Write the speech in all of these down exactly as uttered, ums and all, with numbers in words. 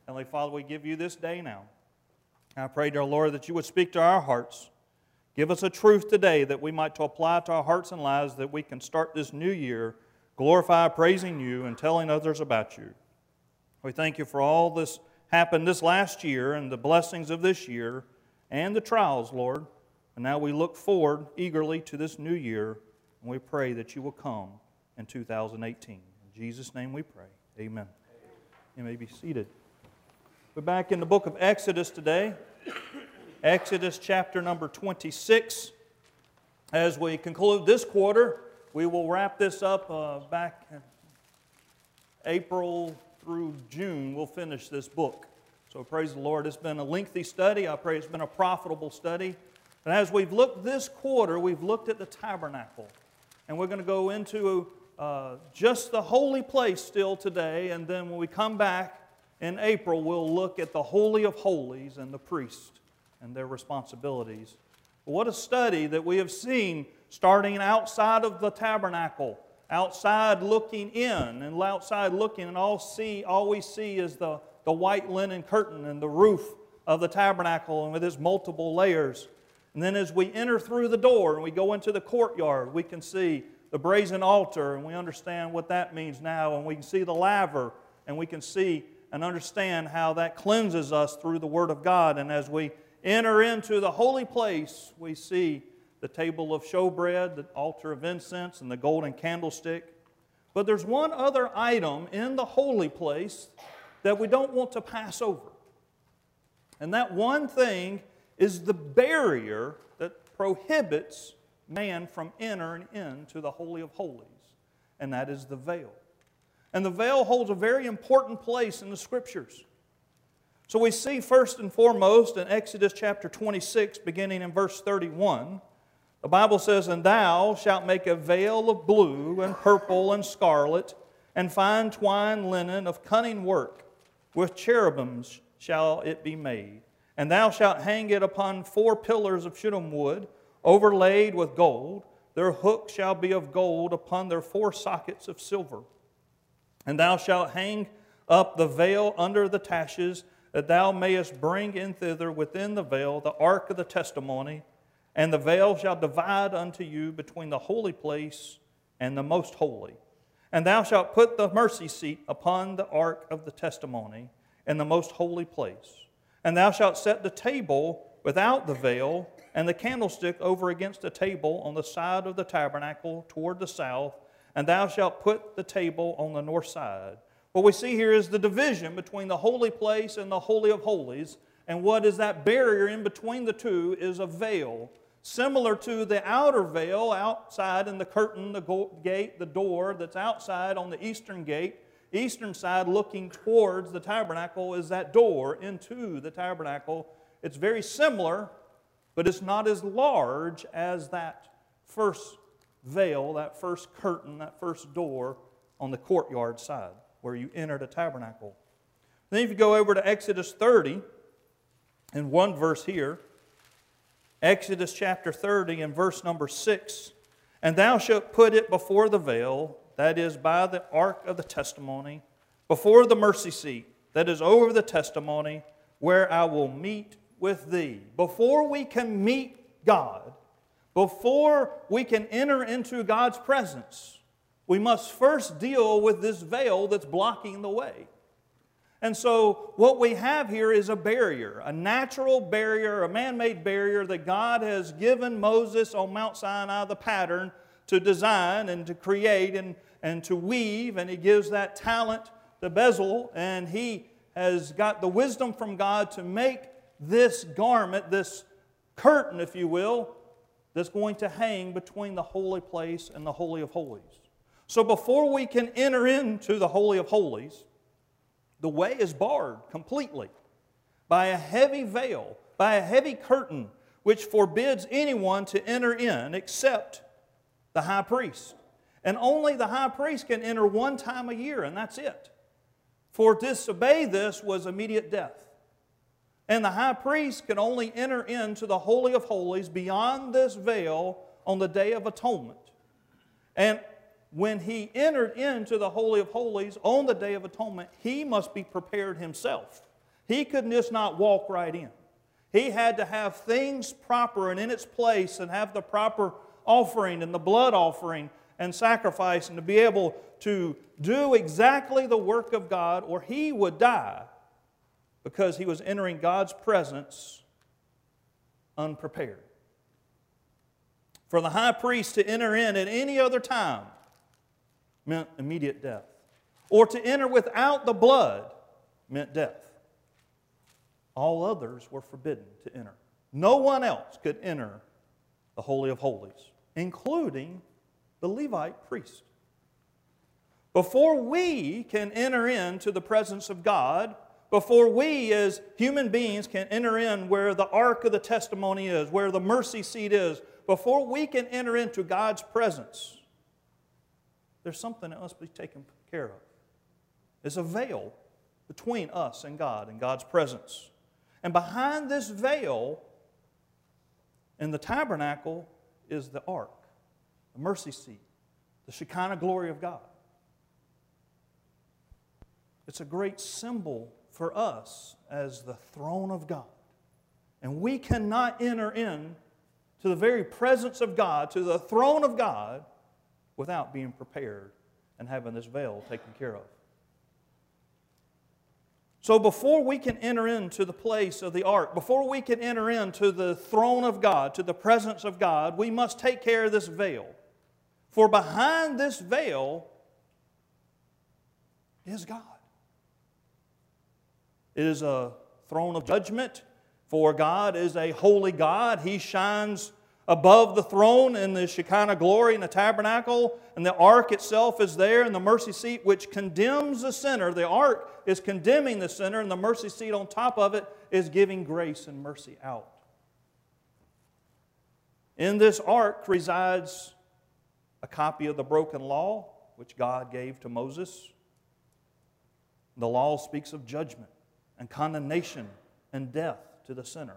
Heavenly Father, we give you this day now. I pray, dear Lord, that you would speak to our hearts. Give us a truth today that we might to apply to our hearts and lives, that we can start this new year glorify, praising you, and telling others about you. We thank you for all this happened this last year and the blessings of this year and the trials, Lord. And now we look forward eagerly to this new year, and we pray that you will come in two thousand eighteen. In Jesus' name we pray. Amen. You may be seated. We're back in the book of Exodus today. Exodus chapter number twenty-six. As we conclude this quarter, we will wrap this up uh, back in April through June. We'll finish this book. So praise the Lord. It's been a lengthy study. I pray it's been a profitable study. And as we've looked this quarter, we've looked at the tabernacle. And we're going to go into uh, just the holy place still today. And then when we come back in April, we'll look at the Holy of Holies and the priest and their responsibilities. But what a study that we have seen starting outside of the tabernacle, outside looking in, and outside looking, and all see, all we see is the, the white linen curtain and the roof of the tabernacle and with its multiple layers. And then as we enter through the door and we go into the courtyard, we can see the brazen altar, and we understand what that means now, and we can see the laver, and we can see and understand how that cleanses us through the Word of God. And as we enter into the holy place, we see the table of showbread, the altar of incense, and the golden candlestick. But there's one other item in the holy place that we don't want to pass over. And that one thing is the barrier that prohibits man from entering into the Holy of Holies, and that is the veil. And the veil holds a very important place in the Scriptures. So we see first and foremost in Exodus chapter twenty-six, beginning in verse thirty-one, the Bible says, "And thou shalt make a veil of blue and purple and scarlet, and fine twined linen of cunning work, with cherubims shall it be made. And thou shalt hang it upon four pillars of shittim wood, overlaid with gold. Their hooks shall be of gold upon their four sockets of silver. And thou shalt hang up the veil under the taches, that thou mayest bring in thither within the veil the ark of the testimony. And the veil shall divide unto you between the holy place and the most holy. And thou shalt put the mercy seat upon the ark of the testimony in the most holy place. And thou shalt set the table without the veil, and the candlestick over against the table on the side of the tabernacle toward the south, and thou shalt put the table on the north side." What we see here is the division between the holy place and the Holy of Holies, and what is that barrier in between the two is a veil, similar to the outer veil outside in the curtain, the gate, the door that's outside on the eastern gate. Eastern side looking towards the tabernacle is that door into the tabernacle. It's very similar, but it's not as large as that first veil, that first curtain, that first door on the courtyard side where you enter the tabernacle. Then if you go over to Exodus thirty, in one verse here, Exodus chapter thirty and verse number six, "And thou shalt put it before the veil, that is by the ark of the testimony, before the mercy seat, that is over the testimony, where I will meet with thee." Before we can meet God, before we can enter into God's presence, we must first deal with this veil that's blocking the way. And so what we have here is a barrier, a natural barrier, a man-made barrier that God has given Moses on Mount Sinai the pattern to design and to create and, and to weave, and He gives that talent to Bezalel, and he has got the wisdom from God to make this garment, this curtain, if you will, that's going to hang between the holy place and the Holy of Holies. So before we can enter into the Holy of Holies, the way is barred completely by a heavy veil, by a heavy curtain, which forbids anyone to enter in except the high priest. And only the high priest can enter one time a year, and that's it. For to disobey this was immediate death. And the high priest could only enter into the Holy of Holies beyond this veil on the Day of Atonement. And when he entered into the Holy of Holies on the Day of Atonement, he must be prepared himself. He could just not walk right in. He had to have things proper and in its place and have the proper offering and the blood offering and sacrifice and to be able to do exactly the work of God, or he would die because he was entering God's presence unprepared. For the high priest to enter in at any other time meant immediate death. Or to enter without the blood meant death. All others were forbidden to enter. No one else could enter the Holy of Holies, including the Levite priest. Before we can enter into the presence of God, before we as human beings can enter in where the Ark of the Testimony is, where the mercy seat is, before we can enter into God's presence, there's something that must be taken care of. There's a veil between us and God and God's presence. And behind this veil in the tabernacle is the ark, the mercy seat, the Shekinah glory of God. It's a great symbol for us as the throne of God. And we cannot enter in to the very presence of God, to the throne of God, without being prepared and having this veil taken care of. So before we can enter into the place of the ark, before we can enter into the throne of God, to the presence of God, we must take care of this veil. For behind this veil is God. It is a throne of judgment, for God is a holy God. He shines above the throne in the Shekinah glory in the tabernacle, and the ark itself is there in the mercy seat, which condemns the sinner. The ark is condemning the sinner, and the mercy seat on top of it is giving grace and mercy out. In this ark resides a copy of the broken law, which God gave to Moses. The law speaks of judgment and condemnation and death to the sinner.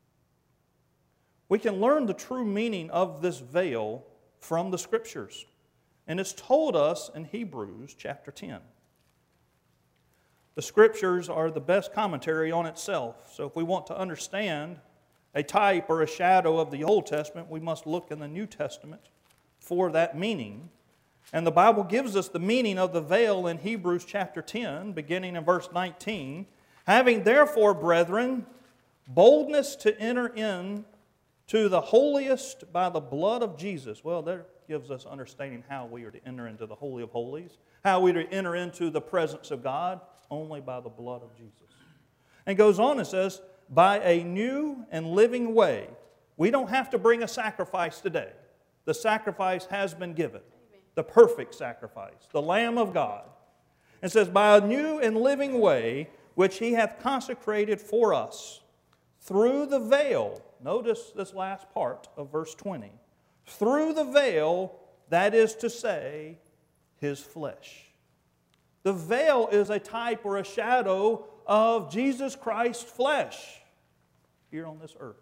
We can learn the true meaning of this veil from the Scriptures. And it's told us in Hebrews chapter ten. The Scriptures are the best commentary on itself. So if we want to understand a type or a shadow of the Old Testament, we must look in the New Testament for that meaning. And the Bible gives us the meaning of the veil in Hebrews chapter ten, beginning in verse nineteen. Having therefore, brethren, boldness to enter in to the holiest by the blood of Jesus. Well, that gives us understanding how we are to enter into the Holy of Holies, how we are to enter into the presence of God, only by the blood of Jesus. And goes on and says, by a new and living way. We don't have to bring a sacrifice today. The sacrifice has been given. Amen. The perfect sacrifice, the Lamb of God. It says, by a new and living way, which He hath consecrated for us, through the veil. Notice this last part of verse twenty. Through the veil, that is to say, His flesh. The veil is a type or a shadow of Jesus Christ's flesh here on this earth.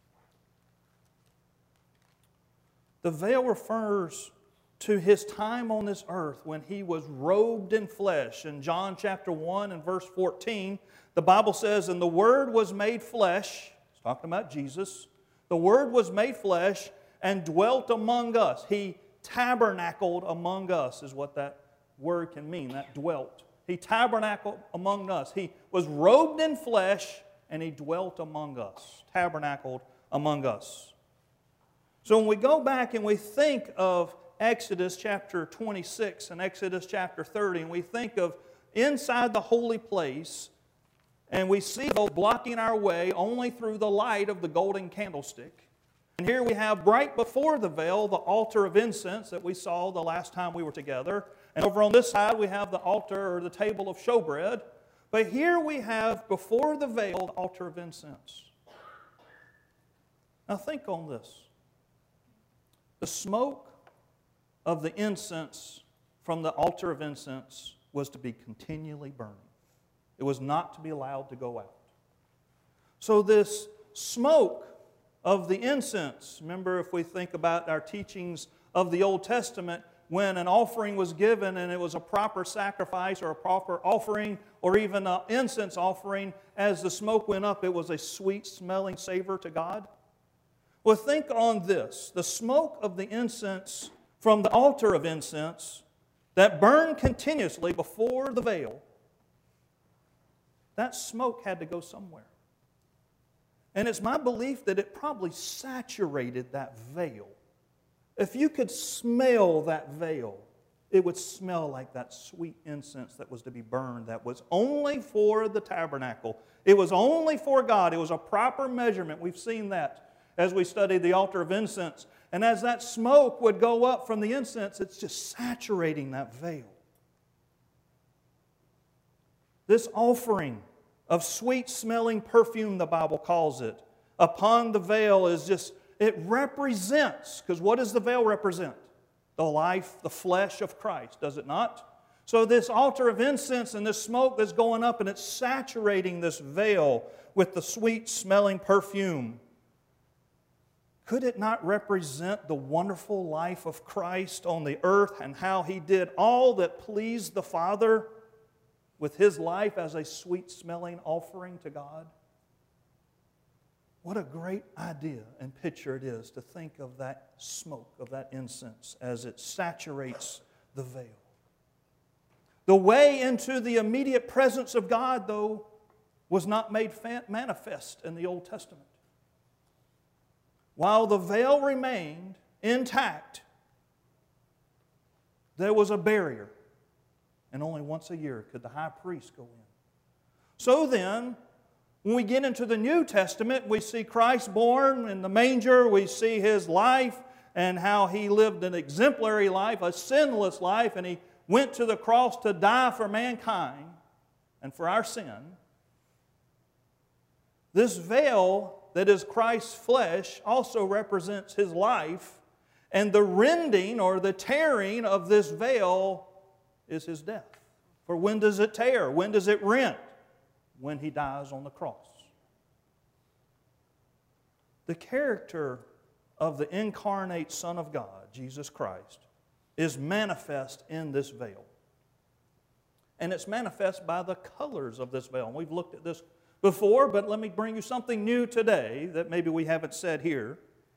The veil refers to His time on this earth when He was robed in flesh. In John chapter one and verse fourteen, the Bible says, and the Word was made flesh. It's talking about Jesus. The Word was made flesh and dwelt among us. He tabernacled among us is what that word can mean, that dwelt. He tabernacled among us. He was robed in flesh and He dwelt among us, tabernacled among us. So when we go back and we think of Exodus chapter twenty-six and Exodus chapter thirty, and we think of inside the holy place, and we see those blocking our way only through the light of the golden candlestick. And here we have right before the veil the altar of incense that we saw the last time we were together. And over on this side we have the altar or the table of showbread. But here we have before the veil the altar of incense. Now think on this. The smoke of the incense from the altar of incense was to be continually burning. It was not to be allowed to go out. So this smoke of the incense, remember if we think about our teachings of the Old Testament, when an offering was given and it was a proper sacrifice or a proper offering or even an incense offering, as the smoke went up, it was a sweet-smelling savor to God? Well, think on this. The smoke of the incense from the altar of incense that burned continuously before the veil, that smoke had to go somewhere. And it's my belief that it probably saturated that veil. If you could smell that veil, it would smell like that sweet incense that was to be burned, that was only for the tabernacle. It was only for God. It was a proper measurement. We've seen that as we studied the altar of incense. And as that smoke would go up from the incense, it's just saturating that veil. This offering of sweet-smelling perfume, the Bible calls it, upon the veil is just, it represents, because what does the veil represent? The life, the flesh of Christ, does it not? So this altar of incense and this smoke that's going up and it's saturating this veil with the sweet-smelling perfume. Could it not represent the wonderful life of Christ on the earth and how He did all that pleased the Father with His life as a sweet-smelling offering to God? What a great idea and picture it is to think of that smoke, of that incense, as it saturates the veil. The way into the immediate presence of God, though, was not made manifest in the Old Testament. While the veil remained intact, there was a barrier, and only once a year could the high priest go in. So then, when we get into the New Testament, we see Christ born in the manger, we see His life and how He lived an exemplary life, a sinless life, and He went to the cross to die for mankind and for our sin. This veil that is Christ's flesh also represents His life, and the rending or the tearing of this veil is His death. For when does it tear? When does it rent? When He dies on the cross. The character of the incarnate Son of God, Jesus Christ, is manifest in this veil. And it's manifest by the colors of this veil. And we've looked at this before, but let me bring you something new today that maybe we haven't said here.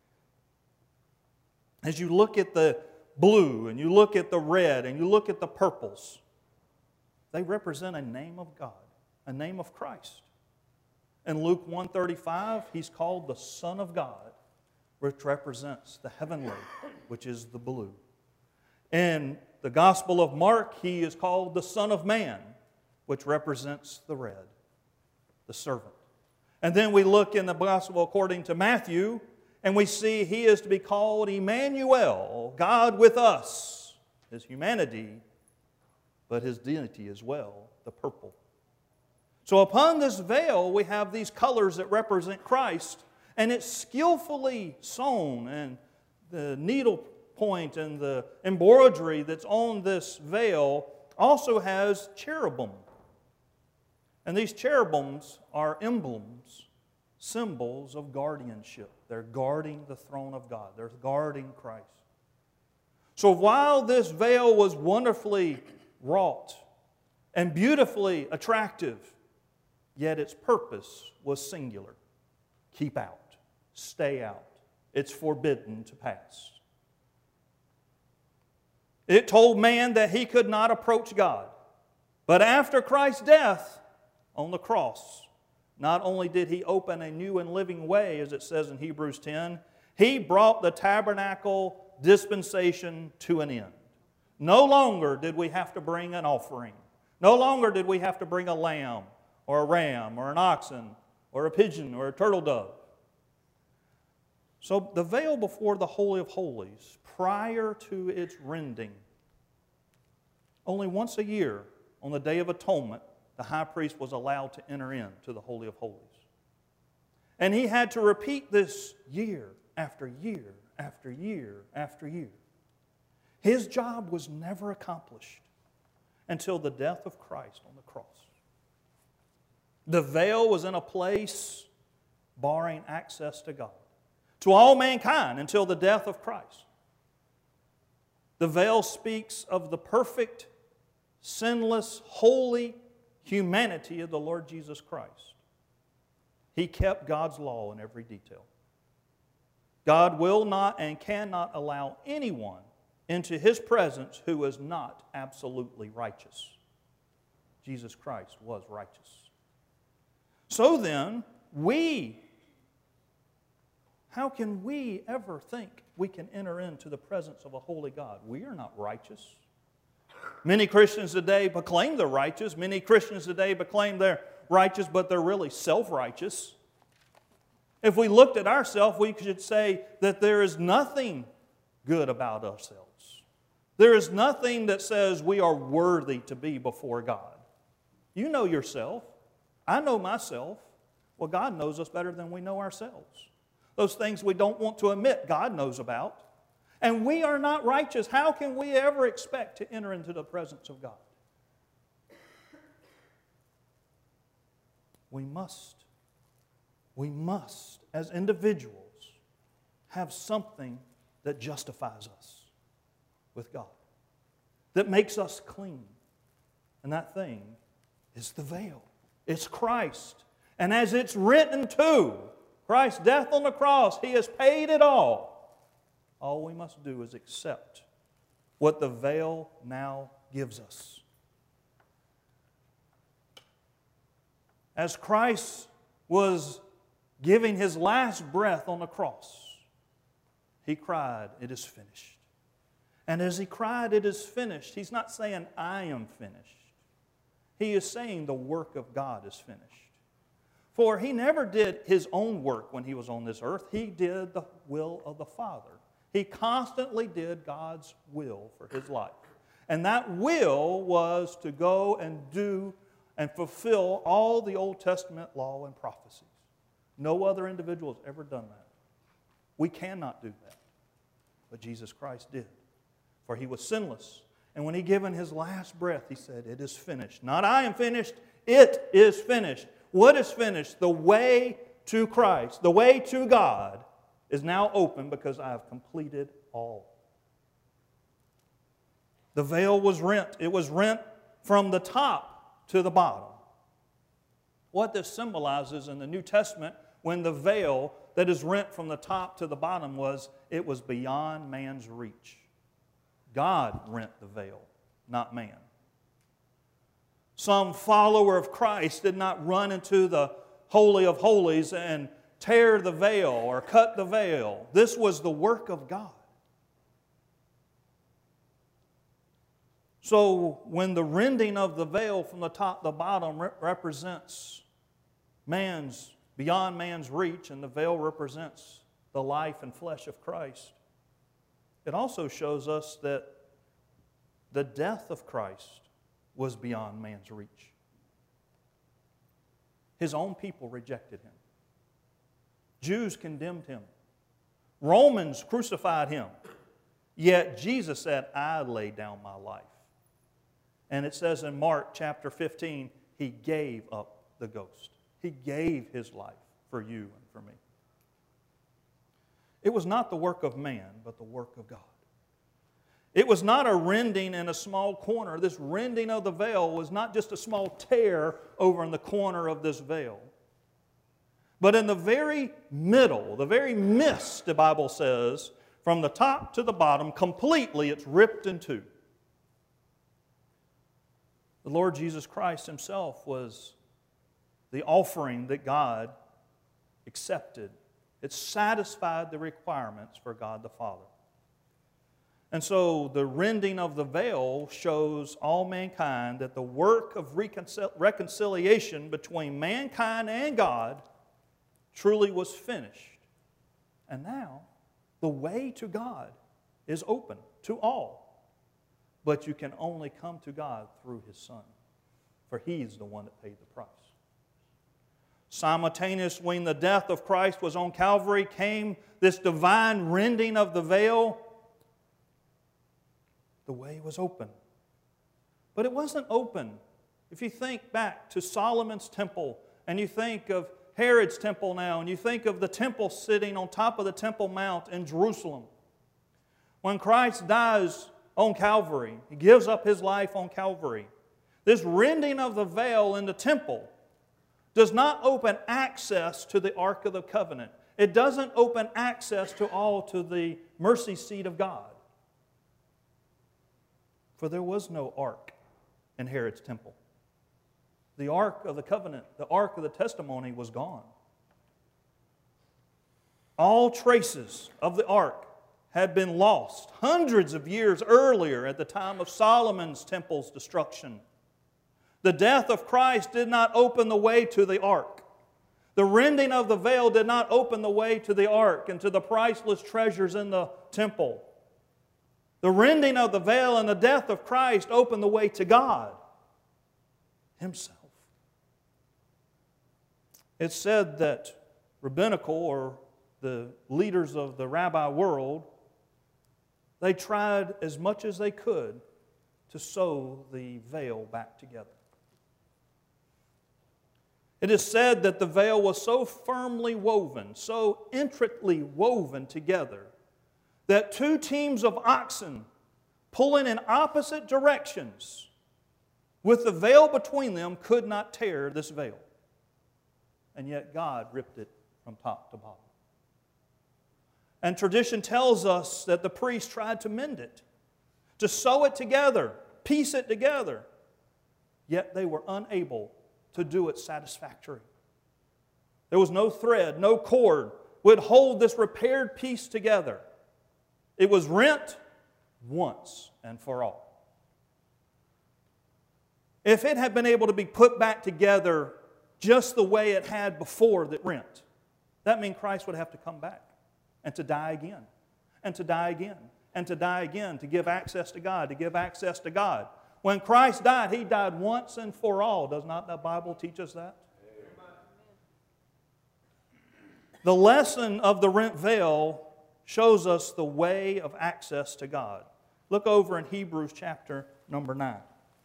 As you look at the blue, and you look at the red, and you look at the purples, they represent a name of God, a name of Christ. In Luke one thirty-five, He's called the Son of God, which represents the heavenly, which is the blue. In the Gospel of Mark, He is called the Son of Man, which represents the red, the servant. And then we look in the Gospel according to Matthew, and we see He is to be called Emmanuel, God with us, His humanity, but His deity as well, the purple. So upon this veil, we have these colors that represent Christ, and it's skillfully sewn, and the needle point and the embroidery that's on this veil also has cherubim. And these cherubims are emblems, symbols of guardianship. They're guarding the throne of God. They're guarding Christ. So while this veil was wonderfully wrought and beautifully attractive, yet its purpose was singular. Keep out. Stay out. It's forbidden to pass. It told man that he could not approach God. But after Christ's death on the cross, not only did He open a new and living way, as it says in Hebrews ten, He brought the tabernacle dispensation to an end. No longer did we have to bring an offering. No longer did we have to bring a lamb or a ram or an oxen or a pigeon or a turtle dove. So the veil before the Holy of Holies, prior to its rending, only once a year on the Day of Atonement, the high priest was allowed to enter into the Holy of Holies. And he had to repeat this year after year after year after year. His job was never accomplished until the death of Christ on the cross. The veil was in a place barring access to God, to all mankind until the death of Christ. The veil speaks of the perfect, sinless, holy humanity of the Lord Jesus Christ. He kept God's law in every detail. God will not and cannot allow anyone into His presence who is not absolutely righteous. Jesus Christ was righteous. So then, we, how can we ever think we can enter into the presence of a holy God? We are not righteous. Many Christians today proclaim they're righteous. Many Christians today proclaim they're righteous, but they're really self-righteous. If we looked at ourselves, we should say that there is nothing good about ourselves. There is nothing that says we are worthy to be before God. You know yourself. I know myself. Well, God knows us better than we know ourselves. Those things we don't want to admit, God knows about. And we are not righteous. How can we ever expect to enter into the presence of God? We must, we must, as individuals, have something that justifies us with God, that makes us clean. And that thing is the veil. It's Christ. And as it's written too, Christ's death on the cross, He has paid it all. All we must do is accept what the veil now gives us. As Christ was giving His last breath on the cross, He cried, "It is finished." And as He cried, "It is finished," He's not saying, "I am finished." He is saying the work of God is finished. For He never did His own work when He was on this earth. He did the will of the Father. He constantly did God's will for His life. And that will was to go and do and fulfill all the Old Testament law and prophecies. No other individual has ever done that. We cannot do that. But Jesus Christ did. For He was sinless. And when He given His last breath, He said, "It is finished." Not "I am finished," it is finished. What is finished? The way to Christ, the way to God, is now open because I have completed all. The veil was rent. It was rent from the top to the bottom. What this symbolizes in the New Testament, when the veil that is rent from the top to the bottom was, it was beyond man's reach. God rent the veil, not man. Some follower of Christ did not run into the Holy of Holies and tear the veil or cut the veil. This was the work of God. So when the rending of the veil from the top to the bottom re- represents man's, beyond man's reach, and the veil represents the life and flesh of Christ, it also shows us that the death of Christ was beyond man's reach. His own people rejected Him. Jews condemned Him. Romans crucified Him. Yet Jesus said, "I lay down my life." And it says in Mark chapter fifteen, He gave up the ghost. He gave His life for you and for me. It was not the work of man, but the work of God. It was not a rending in a small corner. This rending of the veil was not just a small tear over in the corner of this veil. But in the very middle, the very midst, the Bible says, from the top to the bottom, completely it's ripped in two. The Lord Jesus Christ Himself was the offering that God accepted. It satisfied the requirements for God the Father. And so the rending of the veil shows all mankind that the work of reconcil- reconciliation between mankind and God truly was finished. And now the way to God is open to all. But you can only come to God through His Son, for He's the one that paid the price. Simultaneous when the death of Christ was on Calvary came this divine rending of the veil. The way was open. But it wasn't open. If you think back to Solomon's temple, and you think of Herod's temple now, and you think of the temple sitting on top of the Temple Mount in Jerusalem. When Christ dies on Calvary. He gives up His life on Calvary. This rending of the veil in the temple does not open access to the Ark of the Covenant. It doesn't open access to all to the mercy seat of God. For there was no ark in Herod's temple. The Ark of the Covenant, the Ark of the Testimony was gone. All traces of the ark had been lost hundreds of years earlier at the time of Solomon's temple's destruction. The death of Christ did not open the way to the ark. The rending of the veil did not open the way to the ark and to the priceless treasures in the temple. The rending of the veil and the death of Christ opened the way to God Himself. It's said that rabbinical, or the leaders of the rabbi world, they tried as much as they could to sew the veil back together. It is said that the veil was so firmly woven, so intricately woven together, that two teams of oxen pulling in opposite directions with the veil between them could not tear this veil. And yet God ripped it from top to bottom. And tradition tells us that the priest tried to mend it, to sew it together, piece it together, yet they were unable to do it satisfactorily. There was no thread, no cord would hold this repaired piece together. It was rent once and for all. If it had been able to be put back together just the way it had before the rent, that means Christ would have to come back and to die again, and to die again, and to die again, to give access to God, to give access to God. When Christ died, He died once and for all. Does not the Bible teach us that? The lesson of the rent veil shows us the way of access to God. Look over in Hebrews chapter number nine.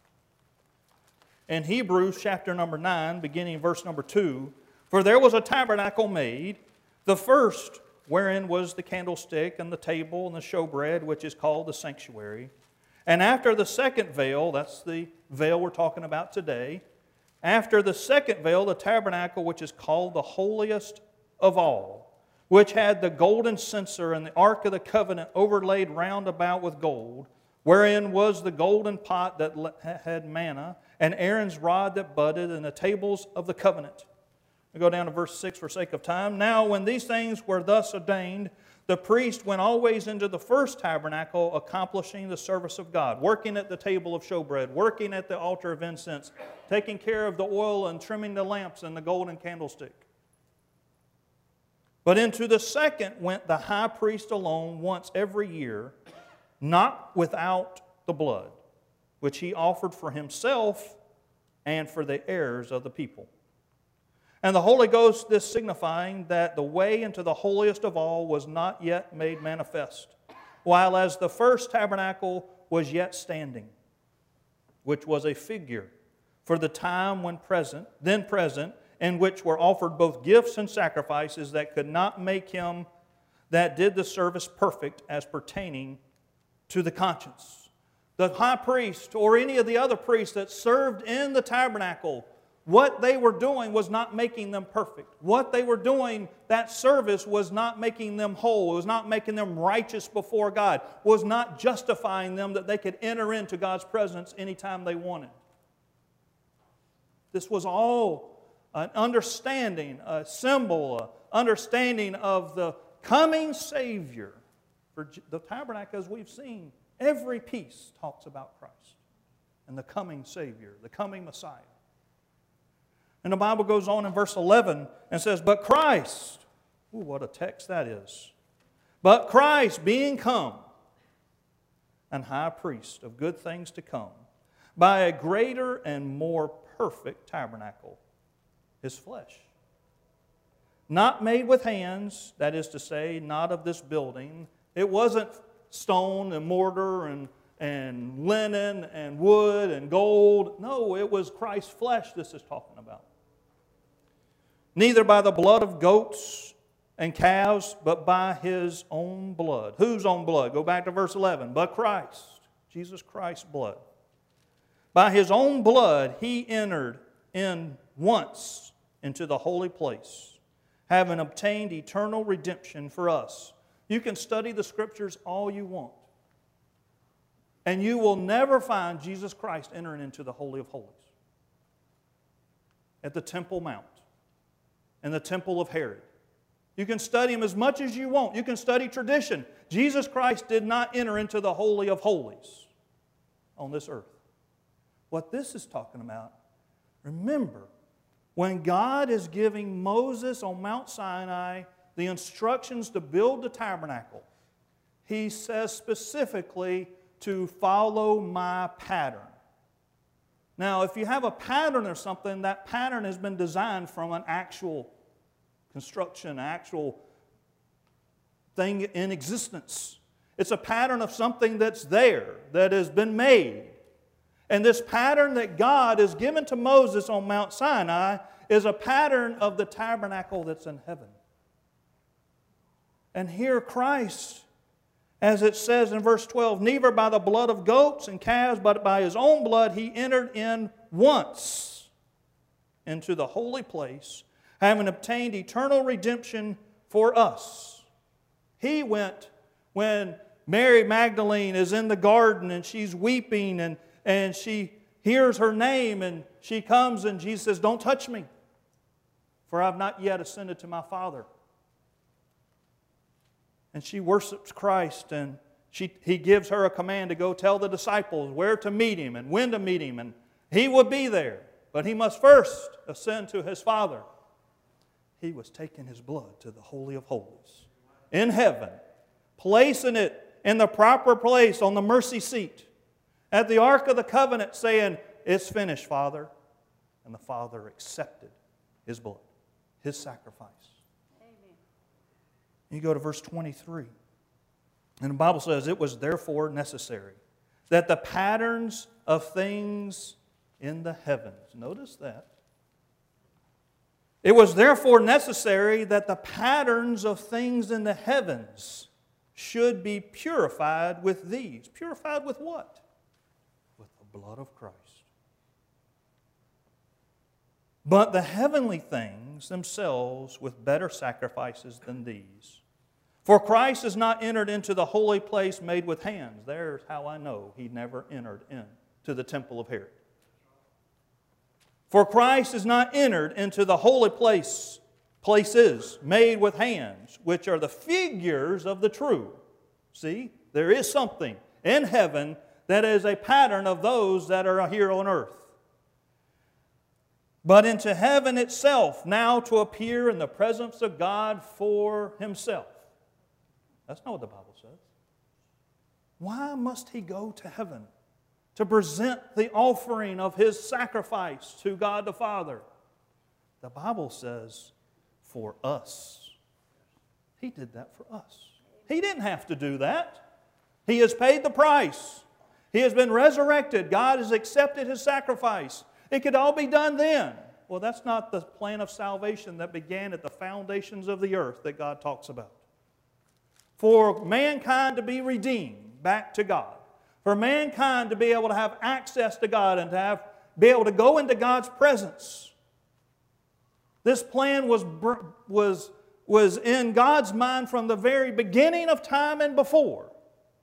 In Hebrews chapter number nine, beginning verse number two, for there was a tabernacle made, the first wherein was the candlestick and the table and the showbread, which is called the sanctuary. And after the second veil, that's the veil we're talking about today, after the second veil, the tabernacle which is called the holiest of all, which had the golden censer and the ark of the covenant overlaid round about with gold, wherein was the golden pot that had manna, and Aaron's rod that budded, and the tables of the covenant. We go down to verse six for sake of time. Now when these things were thus ordained, the priest went always into the first tabernacle, accomplishing the service of God, working at the table of showbread, working at the altar of incense, taking care of the oil and trimming the lamps and the golden candlestick. But into the second went the high priest alone once every year, not without the blood, which he offered for himself and for the heirs of the people. And the Holy Ghost, this signifying that the way into the holiest of all was not yet made manifest, while as the first tabernacle was yet standing, which was a figure for the time when present, then present, in which were offered both gifts and sacrifices that could not make him that did the service perfect as pertaining to the conscience. The high priest or any of the other priests that served in the tabernacle, what they were doing was not making them perfect. What they were doing, that service was not making them whole. It was not making them righteous before God. It was not justifying them that they could enter into God's presence anytime they wanted. This was all an understanding, a symbol, an understanding of the coming Savior. For the tabernacle, as we've seen, every piece talks about Christ and the coming Savior, the coming Messiah. And the Bible goes on in verse eleven and says, but Christ, ooh, what a text that is. But Christ being come, and high priest of good things to come, by a greater and more perfect tabernacle, his flesh. Not made with hands, that is to say, not of this building. It wasn't stone and mortar and, and linen and wood and gold. No, it was Christ's flesh this is talking about. Neither by the blood of goats and calves, but by His own blood. Whose own blood? Go back to verse eleven. But Christ, Jesus Christ's blood. By His own blood, He entered in once into the holy place, having obtained eternal redemption for us. You can study the Scriptures all you want, and you will never find Jesus Christ entering into the Holy of Holies. At the Temple Mount, and the temple of Herod. You can study Him as much as you want. You can study tradition. Jesus Christ did not enter into the Holy of Holies on this earth. What this is talking about, remember, when God is giving Moses on Mount Sinai the instructions to build the tabernacle, He says specifically to follow my pattern. Now, if you have a pattern or something, that pattern has been designed from an actual construction, actual thing in existence. It's a pattern of something that's there, that has been made. And this pattern that God has given to Moses on Mount Sinai is a pattern of the tabernacle that's in heaven. And here Christ, as it says in verse twelve, neither by the blood of goats and calves, but by His own blood He entered in once into the holy place, having obtained eternal redemption for us. He went when Mary Magdalene is in the garden and she's weeping and, and she hears her name and she comes and Jesus says, don't touch me, for I've not yet ascended to my Father. And she worships Christ, and she, He gives her a command to go tell the disciples where to meet Him and when to meet Him, and He would be there. But He must first ascend to His Father. He was taking His blood to the Holy of Holies in heaven, placing it in the proper place on the mercy seat at the Ark of the Covenant, saying, it's finished, Father. And the Father accepted His blood, His sacrifice. You go to verse twenty-three. And the Bible says, it was therefore necessary that the patterns of things in the heavens, notice that. It was therefore necessary that the patterns of things in the heavens should be purified with these. Purified with what? With the blood of Christ. But the heavenly things themselves with better sacrifices than these. For Christ has not entered into the holy place made with hands. There's how I know He never entered into the temple of Herod. For Christ has not entered into the holy place, places made with hands, which are the figures of the true. See, there is something in heaven that is a pattern of those that are here on earth. But into heaven itself, now to appear in the presence of God for Himself. That's not what the Bible says. Why must He go to heaven? To present the offering of His sacrifice to God the Father. The Bible says, for us. He did that for us. He didn't have to do that. He has paid the price. He has been resurrected. God has accepted His sacrifice. It could all be done then. Well, that's not the plan of salvation that began at the foundations of the earth that God talks about. For mankind to be redeemed back to God. For mankind to be able to have access to God and to have, be able to go into God's presence. This plan was, was, was in God's mind from the very beginning of time and before.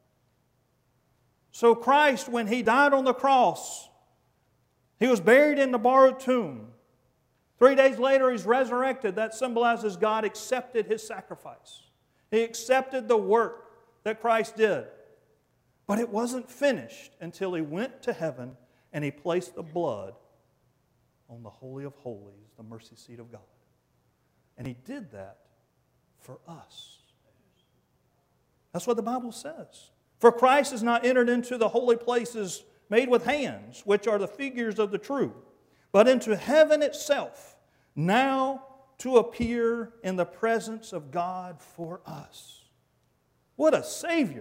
So Christ, when He died on the cross, He was buried in the borrowed tomb. Three days later, He's resurrected. That symbolizes God accepted His sacrifice. He accepted the work that Christ did. But it wasn't finished until He went to heaven and He placed the blood on the Holy of Holies, the mercy seat of God. And He did that for us. That's what the Bible says. For Christ has not entered into the holy places made with hands, which are the figures of the true, but into heaven itself, now to appear in the presence of God for us. What a Savior!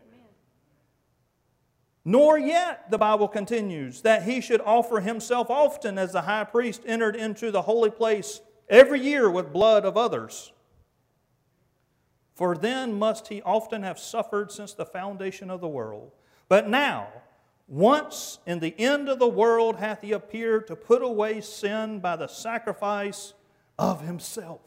Nor yet, the Bible continues, that He should offer Himself often as the high priest entered into the holy place every year with blood of others. For then must He often have suffered since the foundation of the world. But now, once in the end of the world hath He appeared to put away sin by the sacrifice of Himself.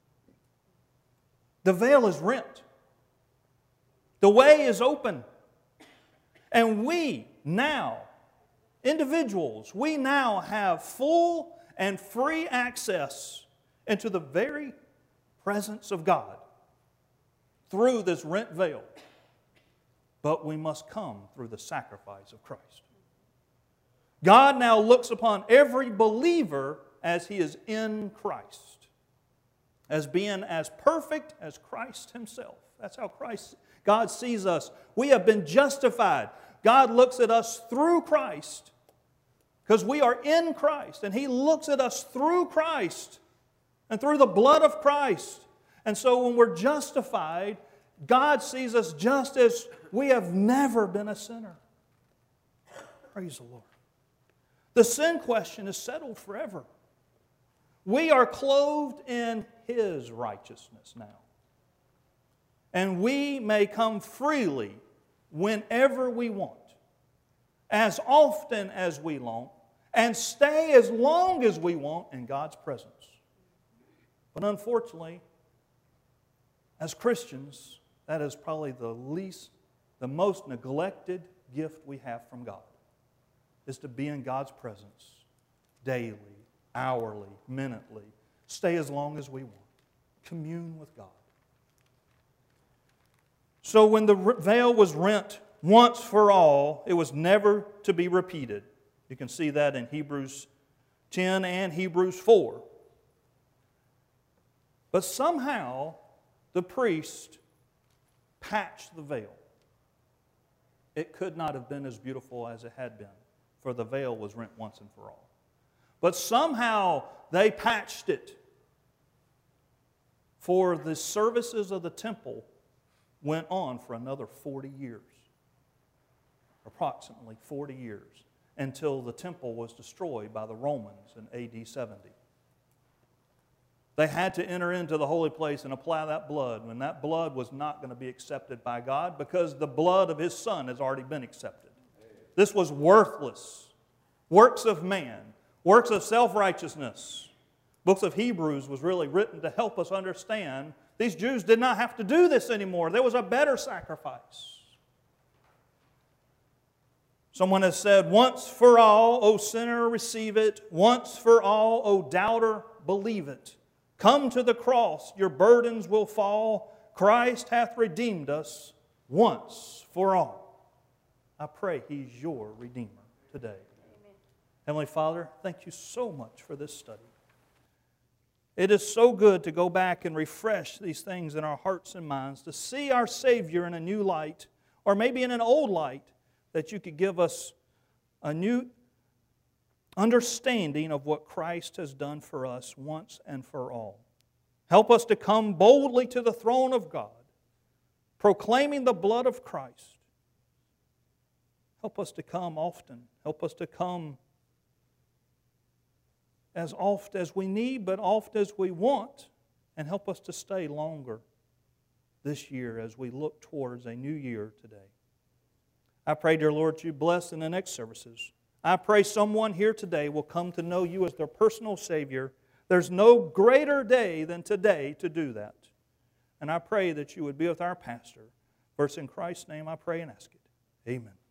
The veil is rent. The way is open. And we now, individuals, we now have full and free access into the very presence of God through this rent veil. But we must come through the sacrifice of Christ. God now looks upon every believer as he is in Christ, as being as perfect as Christ Himself. That's how Christ, God sees us. We have been justified. God looks at us through Christ because we are in Christ, and He looks at us through Christ and through the blood of Christ. And so when we're justified, God sees us just as we have never been a sinner. Praise the Lord. The sin question is settled forever. We are clothed in His righteousness now. And we may come freely whenever we want, as often as we want, and stay as long as we want in God's presence. But unfortunately, as Christians, that is probably the least, the most neglected gift we have from God, is to be in God's presence daily, hourly, minutely. Stay as long as we want. Commune with God. So when the veil was rent once for all, it was never to be repeated. You can see that in Hebrews ten and Hebrews four. But somehow the priest patched the veil. It could not have been as beautiful as it had been, for the veil was rent once and for all. But somehow they patched it, for the services of the temple went on for another forty years, approximately forty years, until the temple was destroyed by the Romans in A D seventy. They had to enter into the holy place and apply that blood, when that blood was not going to be accepted by God because the blood of His Son has already been accepted. This was worthless. Works of man, works of self-righteousness. Books of Hebrews was really written to help us understand these Jews did not have to do this anymore. There was a better sacrifice. Someone has said, once for all, O sinner, receive it. Once for all, O doubter, believe it. Come to the cross, your burdens will fall. Christ hath redeemed us once for all. I pray He's your Redeemer today. Amen. Heavenly Father, thank You so much for this study. It is so good to go back and refresh these things in our hearts and minds, to see our Savior in a new light, or maybe in an old light, that You could give us a new understanding of what Christ has done for us once and for all. Help us to come boldly to the throne of God, proclaiming the blood of Christ. Help us to come often. Help us to come as oft as we need, but oft as we want. And help us to stay longer this year as we look towards a new year today. I pray, dear Lord, You bless in the next services. I pray someone here today will come to know You as their personal Savior. There's no greater day than today to do that. And I pray that You would be with our pastor. For it's in Christ's name I pray and ask it. Amen.